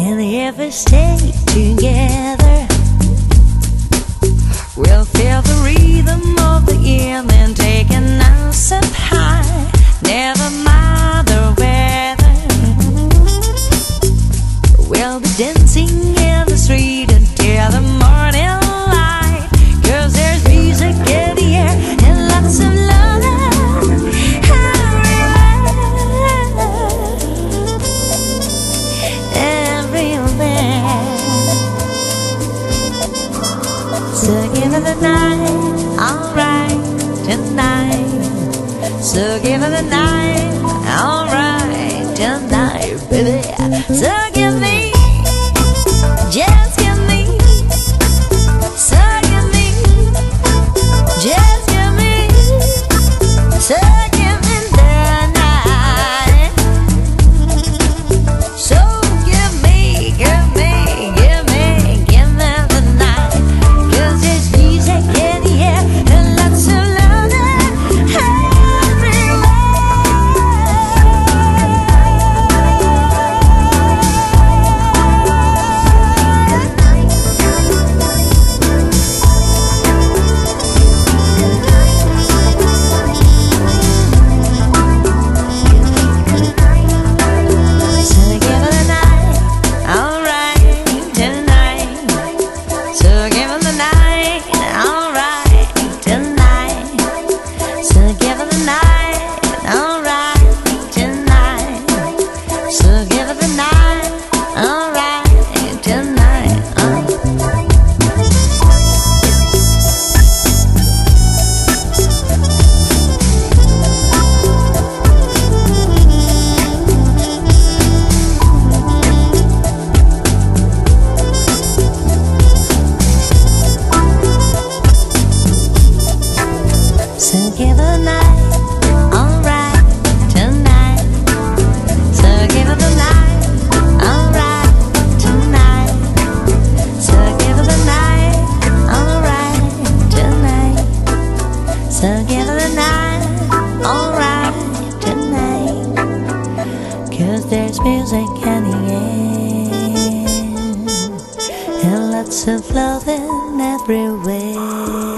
And if we stay together, we'll feel the rhythm of the evening taking us up high. Never mind the weather, we'll be dancing in the street until the morning light. 'Cause there's music in the air and lots of love everywhere. So give it the night, alright, tonight. So give it the night, alright, tonight, baby. So give me, just give me, so give me, just give me, so give me the night. So give me, give me, give me, give me the night. 'Cause there's music in the air and lots of love everywhere. So give it the night, alright, tonight. So give it the night, alright, tonight. So give it the night, alright, tonight. So give it the night, alright, tonight. So give it the night, alright, tonight. So give it the night, alright, tonight. So give it the night, alright, tonight. So give it the night, alright, tonight. 'Cause there's music in the air and lots of loving everywhere.